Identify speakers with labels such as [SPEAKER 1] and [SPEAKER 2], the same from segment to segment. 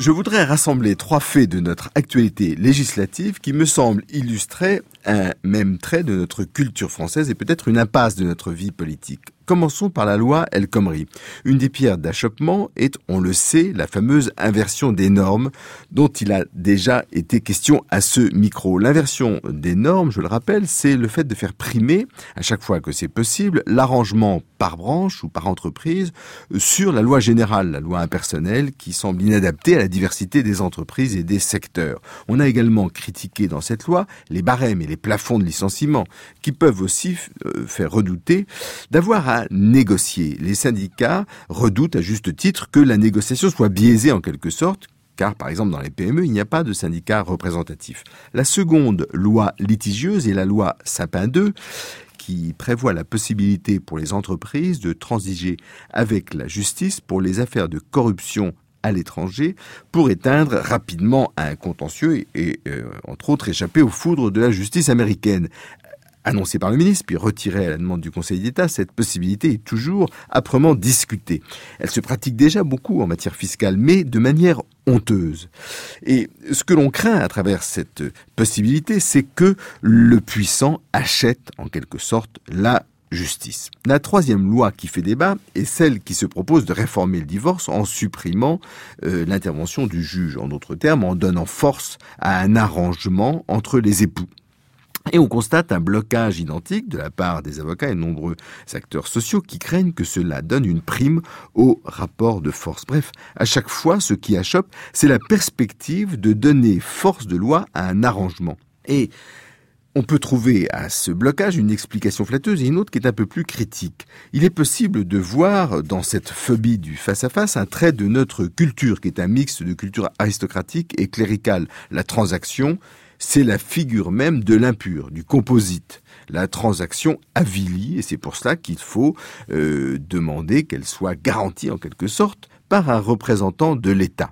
[SPEAKER 1] Je voudrais rassembler 3 faits de notre actualité législative qui me semblent illustrer un même trait de notre culture française et peut-être une impasse de notre vie politique. Commençons par la loi El Khomri. Une des pierres d'achoppement est, on le sait, la fameuse inversion des normes dont il a déjà été question à ce micro. L'inversion des normes, je le rappelle, c'est le fait de faire primer, à chaque fois que c'est possible, l'arrangement par branche ou par entreprise sur la loi générale, la loi impersonnelle, qui semble inadaptée à la diversité des entreprises et des secteurs. On a également critiqué dans cette loi les barèmes et les plafonds de licenciement, qui peuvent aussi faire redouter d'avoir à négocier. Les syndicats redoutent à juste titre que la négociation soit biaisée en quelque sorte, car par exemple dans les PME, il n'y a pas de syndicat représentatif. La seconde loi litigieuse est la loi Sapin 2, qui prévoit la possibilité pour les entreprises de transiger avec la justice pour les affaires de corruption à l'étranger pour éteindre rapidement un contentieux et entre autres échapper aux foudres de la justice américaine. Annoncée par le ministre, puis retirée à la demande du Conseil d'État, cette possibilité est toujours âprement discutée. Elle se pratique déjà beaucoup en matière fiscale, mais de manière honteuse. Et ce que l'on craint à travers cette possibilité, c'est que le puissant achète en quelque sorte la justice. La troisième loi qui fait débat est celle qui se propose de réformer le divorce en supprimant l'intervention du juge. En d'autres termes, en donnant force à un arrangement entre les époux. Et on constate un blocage identique de la part des avocats et de nombreux acteurs sociaux qui craignent que cela donne une prime au rapport de force. Bref, à chaque fois, ce qui achoppe, c'est la perspective de donner force de loi à un arrangement. Et on peut trouver à ce blocage une explication flatteuse et une autre qui est un peu plus critique. Il est possible de voir dans cette phobie du face-à-face un trait de notre culture, qui est un mix de culture aristocratique et cléricale. La transaction, c'est la figure même de l'impur, du composite. La transaction avilie, et c'est pour cela qu'il faut demander qu'elle soit garantie en quelque sorte par un représentant de l'État.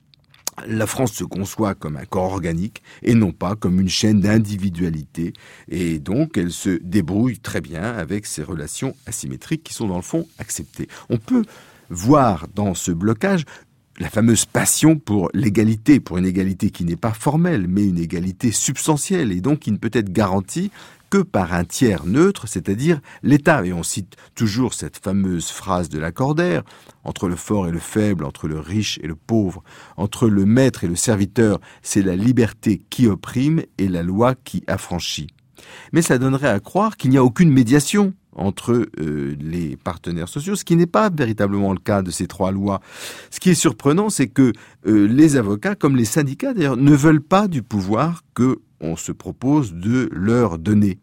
[SPEAKER 1] La France se conçoit comme un corps organique et non pas comme une chaîne d'individualité. Et donc, elle se débrouille très bien avec ces relations asymétriques qui sont dans le fond acceptées. On peut voir dans ce blocage la fameuse passion pour l'égalité, pour une égalité qui n'est pas formelle, mais une égalité substantielle et donc qui ne peut être garantie que par un tiers neutre, c'est-à-dire l'État. Et on cite toujours cette fameuse phrase de Lacordaire, entre le fort et le faible, entre le riche et le pauvre, entre le maître et le serviteur, c'est la liberté qui opprime et la loi qui affranchit. Mais ça donnerait à croire qu'il n'y a aucune médiation entre les partenaires sociaux, ce qui n'est pas véritablement le cas de ces 3 lois. Ce qui est surprenant, c'est que les avocats, comme les syndicats d'ailleurs, ne veulent pas du pouvoir qu'on se propose de leur donner.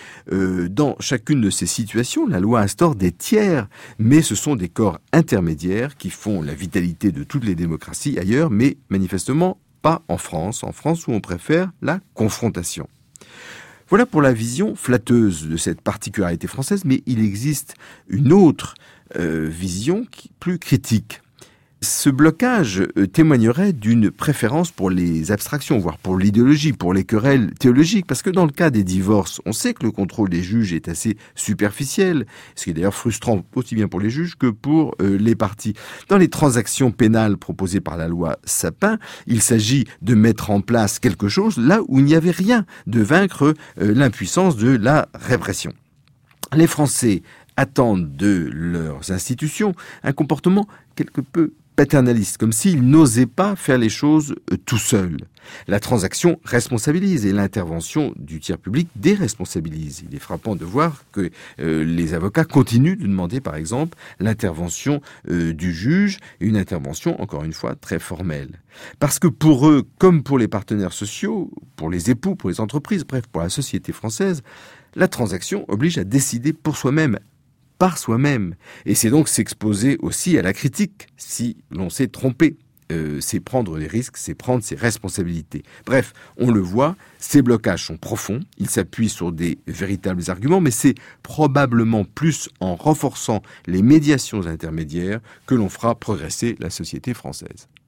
[SPEAKER 1] Dans chacune de ces situations, la loi instaure des tiers, mais ce sont des corps intermédiaires qui font la vitalité de toutes les démocraties ailleurs, mais manifestement pas en France où on préfère la confrontation. Voilà pour la vision flatteuse de cette particularité française, mais il existe une autre vision plus critique. Ce blocage témoignerait d'une préférence pour les abstractions, voire pour l'idéologie, pour les querelles théologiques, parce que dans le cas des divorces, on sait que le contrôle des juges est assez superficiel, ce qui est d'ailleurs frustrant aussi bien pour les juges que pour les parties. Dans les transactions pénales proposées par la loi Sapin, il s'agit de mettre en place quelque chose là où il n'y avait rien, de vaincre l'impuissance de la répression. Les Français attendent de leurs institutions un comportement quelque peu paternaliste, comme s'ils n'osaient pas faire les choses tout seuls. La transaction responsabilise et l'intervention du tiers public déresponsabilise. Il est frappant de voir que les avocats continuent de demander, par exemple, l'intervention du juge, une intervention, encore une fois, très formelle. Parce que pour eux, comme pour les partenaires sociaux, pour les époux, pour les entreprises, bref, pour la société française, la transaction oblige à décider pour soi-même, par soi-même. Et c'est donc s'exposer aussi à la critique si l'on s'est trompé. C'est prendre des risques, c'est prendre ses responsabilités. Bref, on le voit, ces blocages sont profonds, ils s'appuient sur des véritables arguments, mais c'est probablement plus en renforçant les médiations intermédiaires que l'on fera progresser la société française.